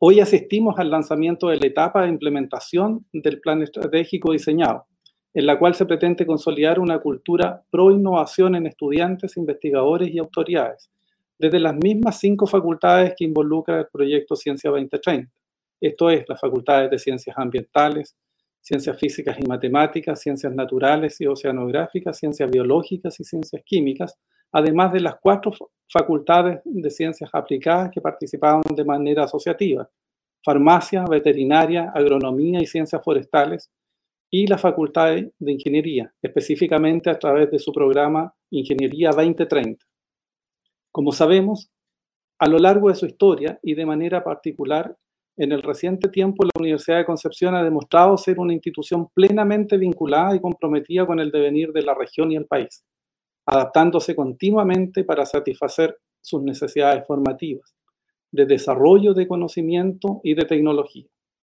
Hoy asistimos al lanzamiento de la etapa de implementación del plan estratégico diseñado, en la cual se pretende consolidar una cultura pro innovación en estudiantes, investigadores y autoridades, desde las mismas 5 facultades que involucra el proyecto Ciencia 2030. Esto es, las facultades de Ciencias Ambientales, Ciencias Físicas y Matemáticas, Ciencias Naturales y Oceanográficas, Ciencias Biológicas y Ciencias Químicas, además de las 4 facultades de Ciencias Aplicadas que participaban de manera asociativa: Farmacia, Veterinaria, Agronomía y Ciencias Forestales, y la Facultad de Ingeniería, específicamente a través de su programa Ingeniería 2030. Como sabemos, a lo largo de su historia y de manera particular, en el reciente tiempo, la Universidad de Concepción ha demostrado ser una institución plenamente vinculada y comprometida con el devenir de la región y el país, adaptándose continuamente para satisfacer sus necesidades formativas, de desarrollo de conocimiento y de tecnología.